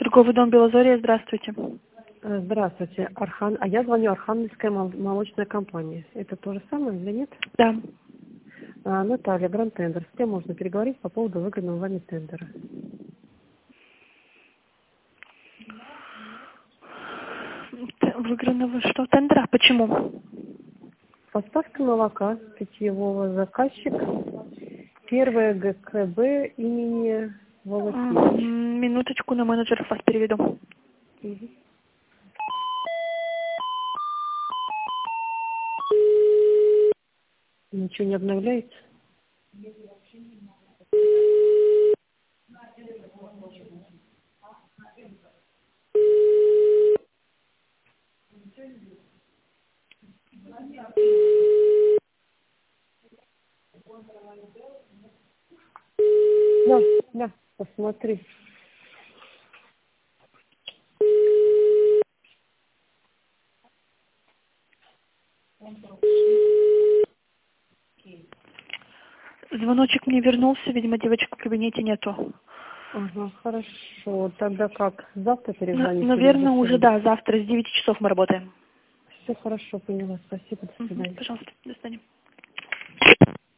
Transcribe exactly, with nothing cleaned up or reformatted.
Торговый дом Белозорье, здравствуйте. Здравствуйте, Архан. А я звоню Архангельская мол- молочная компания. Это то же самое или нет? Да. А, Наталья, Гранд Тендер. С кем можно переговорить по поводу выгодного вами тендера? Т- Выигранного что? Тендера? Почему? Поставка молока питьевого, заказчик первое ГКБ имени Волосевич. М, Минуточку, на менеджеров вас переведу. Мгм. Ничего не обновляется? Да, да, посмотри. Звоночек мне вернулся, видимо, девочек в кабинете нету. Ага, хорошо. Тогда как? Завтра Ну, перезвоните или уже наверное, уже сегодня? да, завтра с девяти часов мы работаем. Все хорошо, поняла. Спасибо, до Мгм. свидания. Пожалуйста, до свидания.